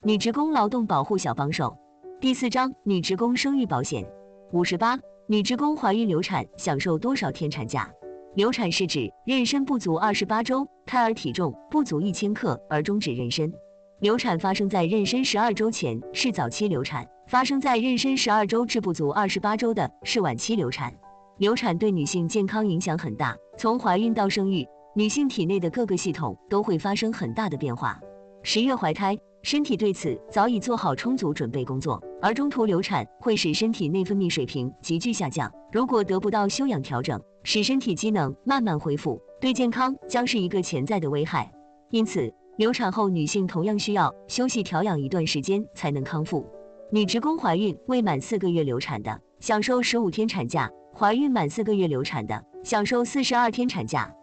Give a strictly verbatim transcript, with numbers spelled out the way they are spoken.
女职工劳动保护小帮手。第四章女职工生育保险。五十八，女职工怀孕流产享受多少天产假？流产是指妊娠不足二十八周，胎儿体重不足一千克而终止妊娠。流产发生在妊娠十二周前是早期流产，发生在妊娠十二周至不足二十八周的是晚期流产。流产对女性健康影响很大，从怀孕到生育，女性体内的各个系统都会发生很大的变化。十月怀胎，身体对此早已做好充足准备工作，而中途流产会使身体内分泌水平急剧下降，如果得不到休养调整，使身体机能慢慢恢复，对健康将是一个潜在的危害。因此，流产后女性同样需要休息调养一段时间才能康复。女职工怀孕未满四个月流产的，享受十五天产假；怀孕满四个月流产的，享受四十二天产假。